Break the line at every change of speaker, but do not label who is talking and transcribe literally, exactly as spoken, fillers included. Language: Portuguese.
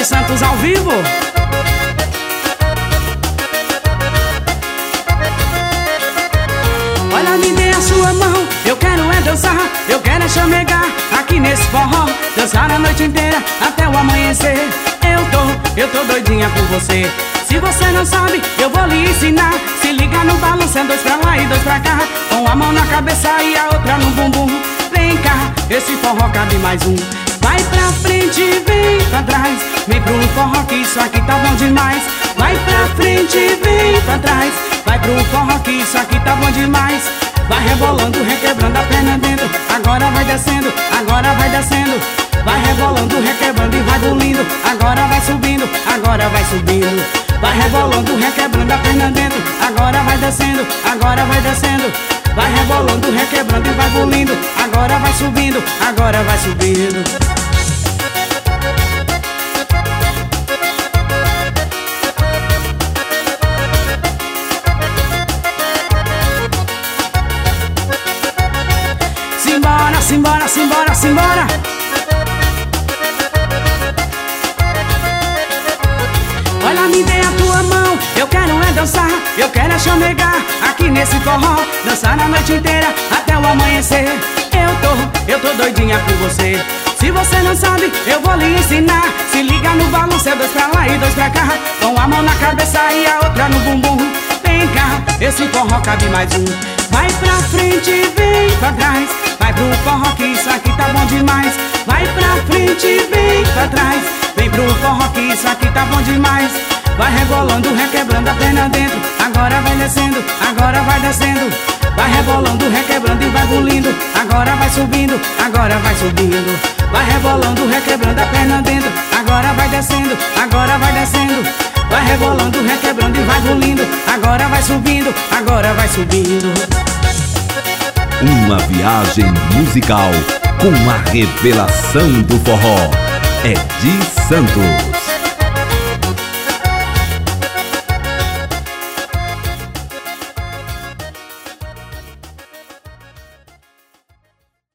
Ed Santos ao vivo. Olha, me dê a sua mão, eu quero é dançar, eu quero é chamegar aqui nesse forró, dançar a noite inteira até o amanhecer. Eu tô, eu tô doidinha por você. Se você não sabe, eu vou lhe ensinar. Se liga no balanço, é dois pra lá e dois pra cá, com a mão na cabeça e a outra no bumbum. Vem cá, esse forró cabe mais um. Vai pra frente, vem pra trás, vem pro forró que isso aqui tá bom demais. Vai pra frente, vem pra trás, vai pro forró que isso aqui tá bom demais. Vai rebolando, requebrando a perna dentro, agora vai descendo, agora vai descendo. Vai rebolando, requebrando e vai bulindo, agora vai subindo, agora vai subindo. Vai rebolando, requebrando a perna dentro, agora vai descendo, agora vai descendo. Vai rebolando, requebrando e vai bulindo, agora vai subindo, agora vai subindo. Simbora, simbora, simbora, simbora. Olha, me dê a tua mão, eu quero é dançar, eu quero é chamegar aqui nesse forró, dançar a noite inteira até o amanhecer. Eu tô, eu tô doidinha por você. Se você não sabe, eu vou lhe ensinar. Se liga no balanço, é dois pra lá e dois pra cá, com a mão na cabeça e a outra no bumbum. Vem cá, esse forró cabe mais um. Vai pra frente, vem pra trás, vai pro forró que isso aqui tá bom demais. Vai pra frente, vem pra trás, vem pro forró que isso aqui tá bom demais. Vai rebolando, requebrando a perna dentro, agora vai descendo, agora vai descendo. Vai rebolando, requebrando e vai bulindo, agora vai subindo, agora vai subindo. Vai rebolando, requebrando a perna dentro, agora vai descendo, agora vai descendo. Vai rebolando, requebrando e vai bulindo, agora vai subindo, agora vai subindo.
Uma viagem musical com a revelação do forró, Ed Santos.